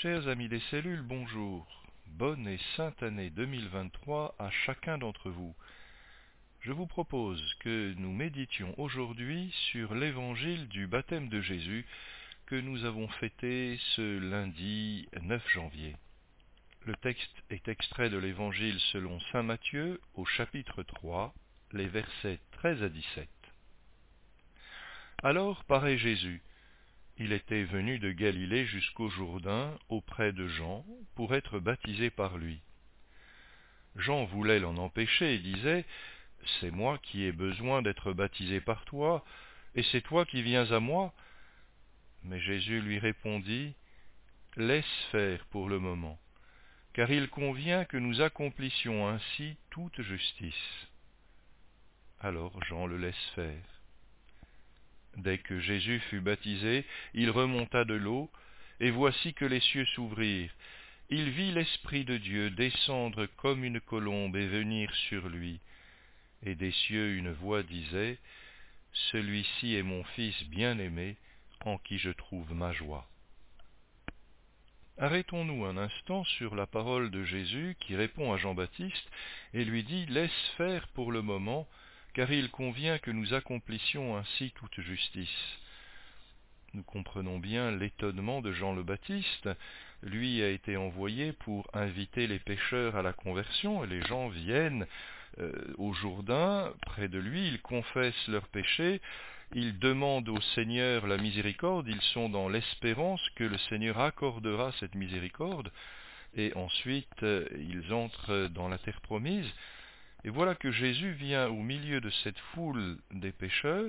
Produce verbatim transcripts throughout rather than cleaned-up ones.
Chers amis des cellules, bonjour. Bonne et sainte année deux mille vingt-trois à chacun d'entre vous. Je vous propose que nous méditions aujourd'hui sur l'évangile du baptême de Jésus que nous avons fêté ce lundi neuf janvier. Le texte est extrait de l'évangile selon saint Matthieu au chapitre trois, les versets treize à dix-sept. Alors paraît Jésus. Il était venu de Galilée jusqu'au Jourdain auprès de Jean pour être baptisé par lui. Jean voulait l'en empêcher et disait « C'est moi qui ai besoin d'être baptisé par toi, et c'est toi qui viens à moi ?» Mais Jésus lui répondit « Laisse faire pour le moment, car il convient que nous accomplissions ainsi toute justice. » Alors Jean le laisse faire. Dès que Jésus fut baptisé, il remonta de l'eau, et voici que les cieux s'ouvrirent. Il vit l'Esprit de Dieu descendre comme une colombe et venir sur lui. Et des cieux une voix disait, « Celui-ci est mon Fils bien-aimé, en qui je trouve ma joie. » Arrêtons-nous un instant sur la parole de Jésus qui répond à Jean-Baptiste et lui dit « Laisse faire pour le moment, car il convient que nous accomplissions ainsi toute justice. » Nous comprenons bien l'étonnement de Jean le Baptiste. Lui a été envoyé pour inviter les pécheurs à la conversion, et les gens viennent euh, au Jourdain, près de lui, ils confessent leurs péchés, ils demandent au Seigneur la miséricorde, ils sont dans l'espérance que le Seigneur accordera cette miséricorde, et ensuite euh, ils entrent dans la terre promise. Et voilà que Jésus vient au milieu de cette foule des pécheurs,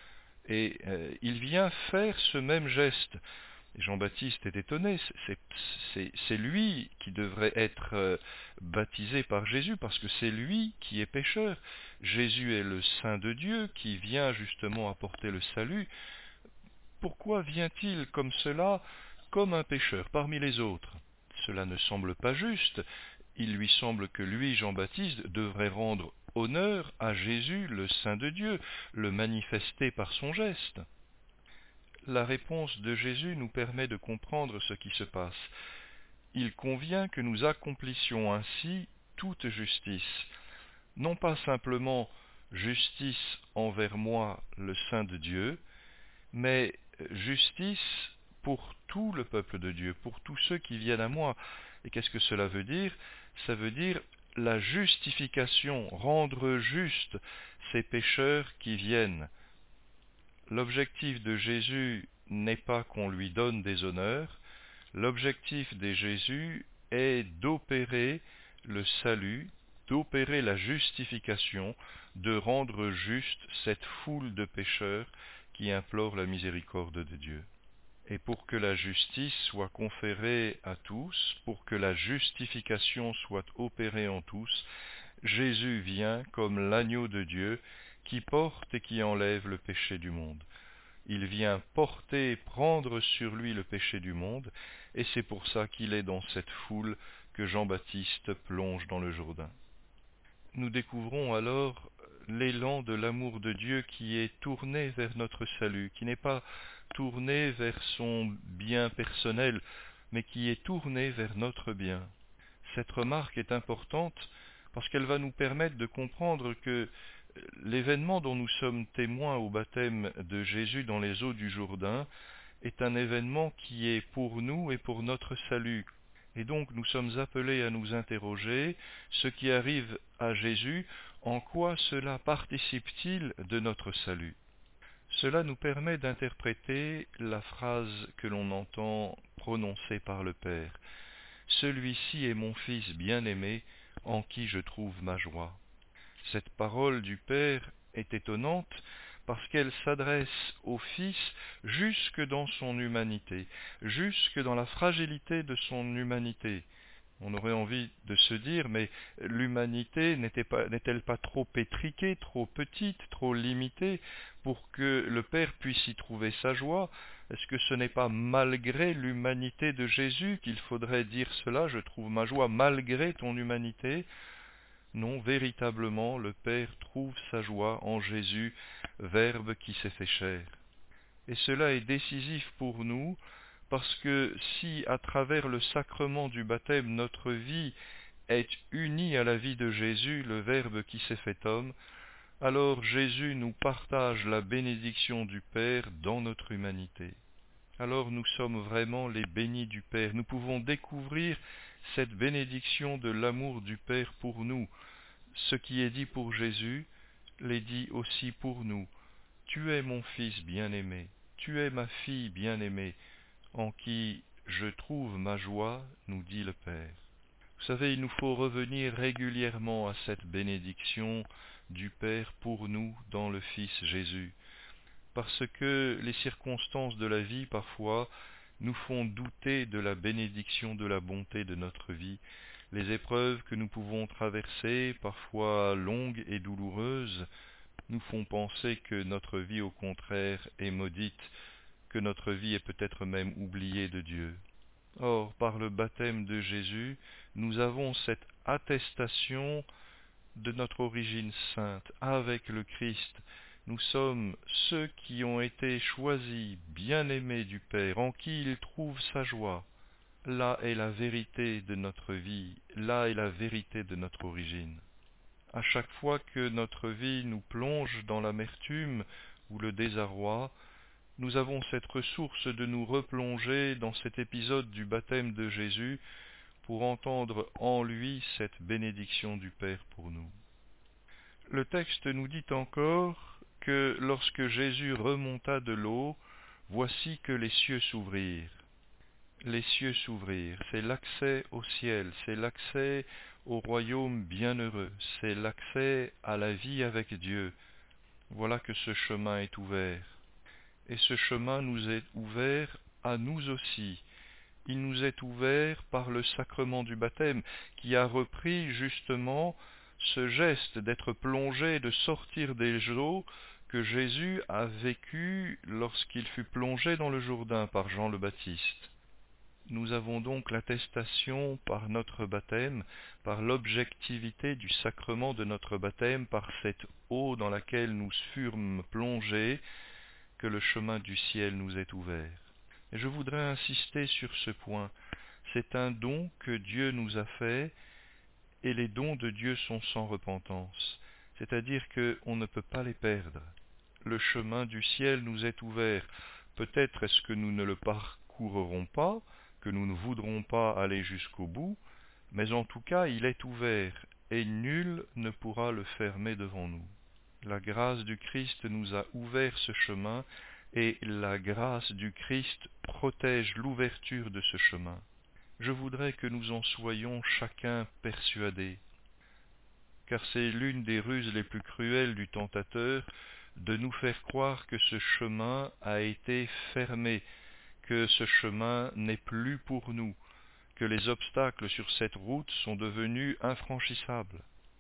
et euh, il vient faire ce même geste. Et Jean-Baptiste est étonné, c'est, c'est, c'est lui qui devrait être euh, baptisé par Jésus, parce que c'est lui qui est pécheur. Jésus est le Saint de Dieu qui vient justement apporter le salut. Pourquoi vient-il comme cela, comme un pécheur parmi les autres? Cela ne semble pas juste. Il lui semble que lui, Jean-Baptiste, devrait rendre honneur à Jésus, le Saint de Dieu, le manifester par son geste. La réponse de Jésus nous permet de comprendre ce qui se passe. Il convient que nous accomplissions ainsi toute justice, non pas simplement justice envers moi, le Saint de Dieu, mais justice pour tout le peuple de Dieu, pour tous ceux qui viennent à moi. Et qu'est-ce que cela veut dire? Ça veut dire la justification, rendre juste ces pécheurs qui viennent. L'objectif de Jésus n'est pas qu'on lui donne des honneurs, l'objectif de Jésus est d'opérer le salut, d'opérer la justification, de rendre juste cette foule de pécheurs qui implorent la miséricorde de Dieu. Et pour que la justice soit conférée à tous, pour que la justification soit opérée en tous, Jésus vient comme l'agneau de Dieu qui porte et qui enlève le péché du monde. Il vient porter, prendre sur lui le péché du monde, et c'est pour ça qu'il est dans cette foule que Jean-Baptiste plonge dans le Jourdain. Nous découvrons alors l'élan de l'amour de Dieu qui est tourné vers notre salut, qui n'est pas tourné vers son bien personnel, mais qui est tourné vers notre bien. Cette remarque est importante parce qu'elle va nous permettre de comprendre que l'événement dont nous sommes témoins au baptême de Jésus dans les eaux du Jourdain est un événement qui est pour nous et pour notre salut. Et donc nous sommes appelés à nous interroger, ce qui arrive à Jésus, en quoi cela participe-t-il de notre salut? Cela nous permet d'interpréter la phrase que l'on entend prononcée par le Père. « Celui-ci est mon Fils bien-aimé, en qui je trouve ma joie. » Cette parole du Père est étonnante parce qu'elle s'adresse au Fils jusque dans son humanité, jusque dans la fragilité de son humanité. On aurait envie de se dire, mais l'humanité n'était pas, n'est-elle pas trop étriquée, trop petite, trop limitée pour que le Père puisse y trouver sa joie? Est-ce que ce n'est pas malgré l'humanité de Jésus qu'il faudrait dire cela? Je trouve ma joie malgré ton humanité. Non, véritablement, le Père trouve sa joie en Jésus, Verbe qui s'est fait chair. Et cela est décisif pour nous, parce que si à travers le sacrement du baptême notre vie est unie à la vie de Jésus, le Verbe qui s'est fait homme, alors Jésus nous partage la bénédiction du Père dans notre humanité. Alors nous sommes vraiment les bénis du Père. Nous pouvons découvrir cette bénédiction de l'amour du Père pour nous. Ce qui est dit pour Jésus l'est dit aussi pour nous. Tu es mon Fils bien-aimé, tu es ma fille bien-aimée, en qui je trouve ma joie, nous dit le Père. Vous savez, il nous faut revenir régulièrement à cette bénédiction du Père pour nous dans le Fils Jésus, parce que les circonstances de la vie, parfois, nous font douter de la bénédiction de la bonté de notre vie. Les épreuves que nous pouvons traverser, parfois longues et douloureuses, nous font penser que notre vie, au contraire, est maudite, que notre vie est peut-être même oubliée de Dieu. Or, par le baptême de Jésus, nous avons cette attestation de notre origine sainte avec le Christ. Nous sommes ceux qui ont été choisis, bien-aimés du Père, en qui il trouve sa joie. Là est la vérité de notre vie, là est la vérité de notre origine. À chaque fois que notre vie nous plonge dans l'amertume ou le désarroi, nous avons cette ressource de nous replonger dans cet épisode du baptême de Jésus pour entendre en lui cette bénédiction du Père pour nous. Le texte nous dit encore que lorsque Jésus remonta de l'eau, voici que les cieux s'ouvrirent. Les cieux s'ouvrirent, c'est l'accès au ciel, c'est l'accès au royaume bienheureux, c'est l'accès à la vie avec Dieu. Voilà que ce chemin est ouvert. Et ce chemin nous est ouvert à nous aussi. Il nous est ouvert par le sacrement du baptême, qui a repris justement ce geste d'être plongé, de sortir des eaux que Jésus a vécu lorsqu'il fut plongé dans le Jourdain par Jean le Baptiste. Nous avons donc l'attestation par notre baptême, par l'objectivité du sacrement de notre baptême, par cette eau dans laquelle nous fûmes plongés, que le chemin du ciel nous est ouvert. Et je voudrais insister sur ce point. C'est un don que Dieu nous a fait, et les dons de Dieu sont sans repentance. C'est-à-dire qu'on ne peut pas les perdre. Le chemin du ciel nous est ouvert. Peut-être est-ce que nous ne le parcourrons pas, que nous ne voudrons pas aller jusqu'au bout, mais en tout cas il est ouvert, et nul ne pourra le fermer devant nous. La grâce du Christ nous a ouvert ce chemin, et la grâce du Christ protège l'ouverture de ce chemin. Je voudrais que nous en soyons chacun persuadés, car c'est l'une des ruses les plus cruelles du tentateur de nous faire croire que ce chemin a été fermé, que ce chemin n'est plus pour nous, que les obstacles sur cette route sont devenus infranchissables.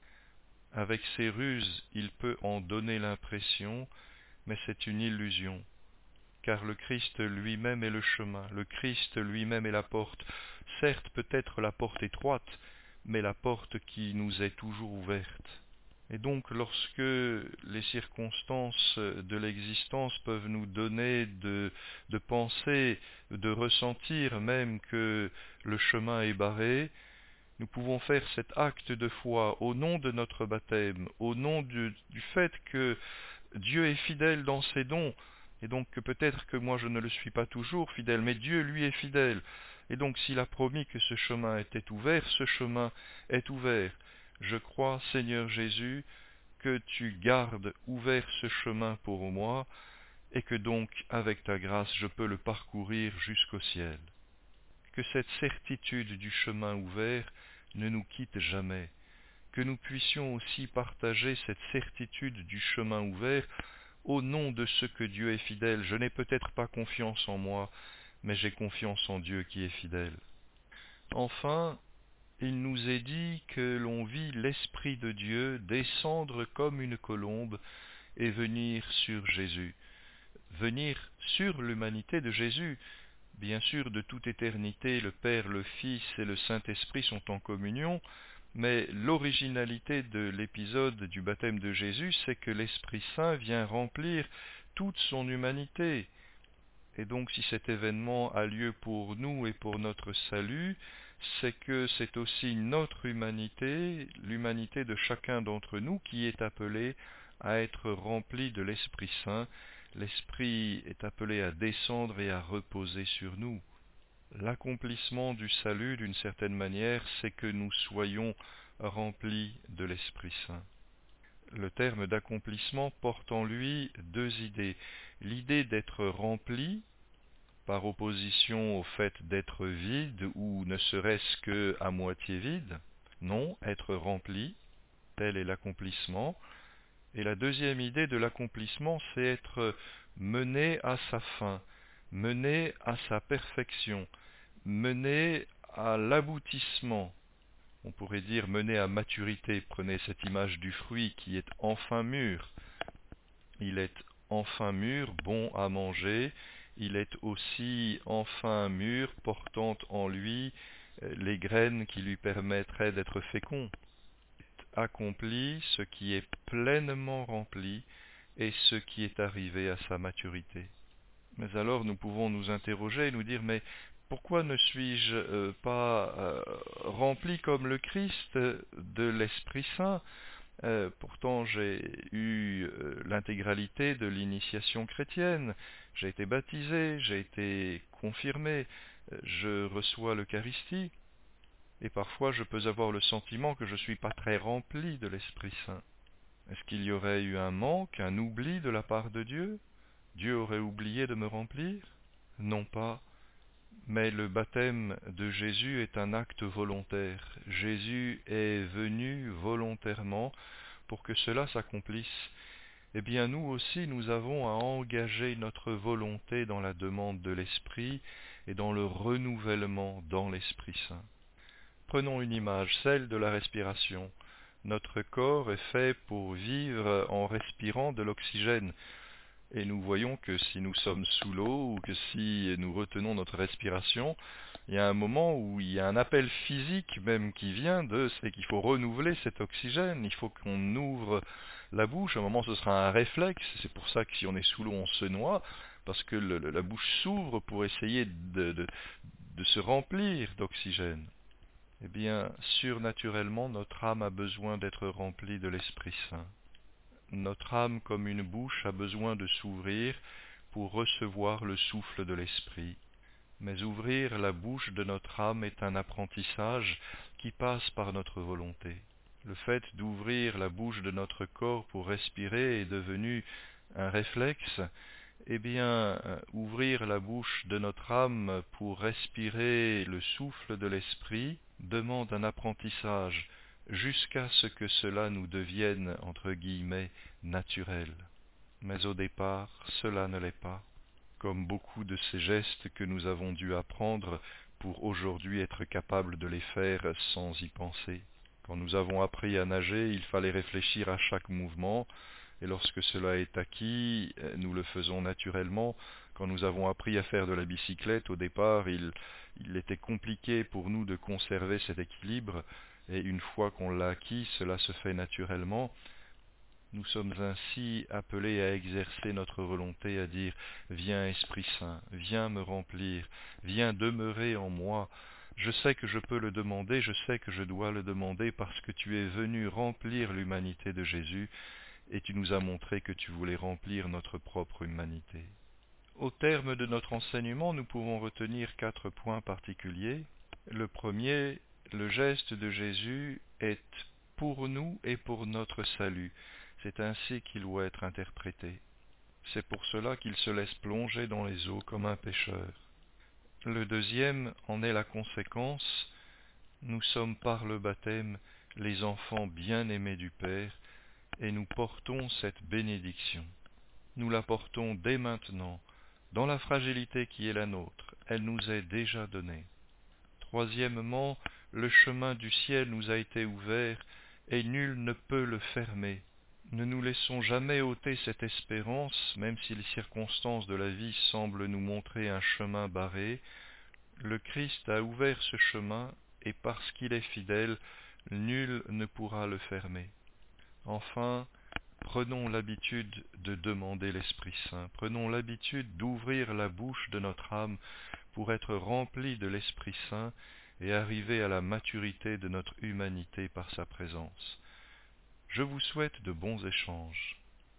Avec ces ruses, il peut en donner l'impression, mais c'est une illusion, car le Christ lui-même est le chemin, le Christ lui-même est la porte, certes peut-être la porte étroite, mais la porte qui nous est toujours ouverte. Et donc lorsque les circonstances de l'existence peuvent nous donner de, de penser, de ressentir même que le chemin est barré, nous pouvons faire cet acte de foi au nom de notre baptême, au nom du, du fait que Dieu est fidèle dans ses dons, et donc que peut-être que moi je ne le suis pas toujours fidèle, mais Dieu lui est fidèle. Et donc s'il a promis que ce chemin était ouvert, ce chemin est ouvert. Je crois, Seigneur Jésus, que tu gardes ouvert ce chemin pour moi, et que donc, avec ta grâce, je peux le parcourir jusqu'au ciel. Que cette certitude du chemin ouvert ne nous quitte jamais, que nous puissions aussi partager cette certitude du chemin ouvert au nom de ce que Dieu est fidèle. Je n'ai peut-être pas confiance en moi, mais j'ai confiance en Dieu qui est fidèle. Enfin, il nous est dit que l'on vit l'Esprit de Dieu descendre comme une colombe et venir sur Jésus, venir sur l'humanité de Jésus. Bien sûr, de toute éternité, le Père, le Fils et le Saint-Esprit sont en communion, mais l'originalité de l'épisode du baptême de Jésus, c'est que l'Esprit Saint vient remplir toute son humanité. Et donc si cet événement a lieu pour nous et pour notre salut, c'est que c'est aussi notre humanité, l'humanité de chacun d'entre nous, qui est appelée à être remplie de l'Esprit Saint. L'Esprit est appelé à descendre et à reposer sur nous. L'accomplissement du salut, d'une certaine manière, c'est que nous soyons remplis de l'Esprit Saint. Le terme d'accomplissement porte en lui deux idées. L'idée d'être rempli, par opposition au fait d'être vide ou ne serait-ce que à moitié vide. Non, être rempli, tel est l'accomplissement. Et la deuxième idée de l'accomplissement, c'est être mené à sa fin, mené à sa perfection, mené à l'aboutissement. On pourrait dire mené à maturité. Prenez cette image du fruit qui est enfin mûr. Il est enfin mûr, bon à manger. Il est aussi enfin mûr, portant en lui les graines qui lui permettraient d'être fécond. Accompli ce qui est pleinement rempli et ce qui est arrivé à sa maturité. Mais alors nous pouvons nous interroger et nous dire, mais pourquoi ne suis-je euh, pas euh, rempli comme le Christ de l'Esprit Saint? Euh, pourtant, j'ai eu euh, l'intégralité de l'initiation chrétienne. J'ai été baptisé, j'ai été confirmé, euh, je reçois l'Eucharistie. Et parfois, je peux avoir le sentiment que je ne suis pas très rempli de l'Esprit Saint. Est-ce qu'il y aurait eu un manque, un oubli de la part de Dieu? Dieu aurait oublié de me remplir? Non pas. Mais le baptême de Jésus est un acte volontaire. Jésus est venu volontairement pour que cela s'accomplisse. Eh bien, nous aussi, nous avons à engager notre volonté dans la demande de l'Esprit et dans le renouvellement dans l'Esprit Saint. Prenons une image, celle de la respiration. Notre corps est fait pour vivre en respirant de l'oxygène. Et nous voyons que si nous sommes sous l'eau ou que si nous retenons notre respiration, il y a un moment où il y a un appel physique même qui vient de, c'est qu'il faut renouveler cet oxygène, il faut qu'on ouvre la bouche, à un moment ce sera un réflexe, c'est pour ça que si on est sous l'eau on se noie, parce que le, le, la bouche s'ouvre pour essayer de, de, de se remplir d'oxygène. Eh bien, surnaturellement, notre âme a besoin d'être remplie de l'Esprit Saint. Notre âme, comme une bouche, a besoin de s'ouvrir pour recevoir le souffle de l'Esprit. Mais ouvrir la bouche de notre âme est un apprentissage qui passe par notre volonté. Le fait d'ouvrir la bouche de notre corps pour respirer est devenu un réflexe. Eh bien, ouvrir la bouche de notre âme pour respirer le souffle de l'Esprit demande un apprentissage jusqu'à ce que cela nous devienne, entre guillemets, naturel. Mais au départ, cela ne l'est pas, comme beaucoup de ces gestes que nous avons dû apprendre pour aujourd'hui être capables de les faire sans y penser. Quand nous avons appris à nager, il fallait réfléchir à chaque mouvement, et lorsque cela est acquis, nous le faisons naturellement. Quand nous avons appris à faire de la bicyclette, au départ, il, il était compliqué pour nous de conserver cet équilibre, et une fois qu'on l'a acquis, cela se fait naturellement. Nous sommes ainsi appelés à exercer notre volonté, à dire « Viens Esprit Saint, viens me remplir, viens demeurer en moi ». Je sais que je peux le demander, je sais que je dois le demander parce que tu es venu remplir l'humanité de Jésus et tu nous as montré que tu voulais remplir notre propre humanité. Au terme de notre enseignement, nous pouvons retenir quatre points particuliers. Le premier, le geste de Jésus est pour nous et pour notre salut. C'est ainsi qu'il doit être interprété. C'est pour cela qu'il se laisse plonger dans les eaux comme un pécheur. Le deuxième en est la conséquence. Nous sommes par le baptême les enfants bien-aimés du Père et nous portons cette bénédiction. Nous la portons dès maintenant, dans la fragilité qui est la nôtre. Elle nous est déjà donnée. Troisièmement, le chemin du ciel nous a été ouvert et nul ne peut le fermer. Ne nous laissons jamais ôter cette espérance, même si les circonstances de la vie semblent nous montrer un chemin barré. Le Christ a ouvert ce chemin, et parce qu'il est fidèle, nul ne pourra le fermer. Enfin, Prenons l'habitude de demander l'Esprit Saint, prenons l'habitude d'ouvrir la bouche de notre âme pour être remplis de l'Esprit Saint et arriver à la maturité de notre humanité par sa présence. Je vous souhaite de bons échanges.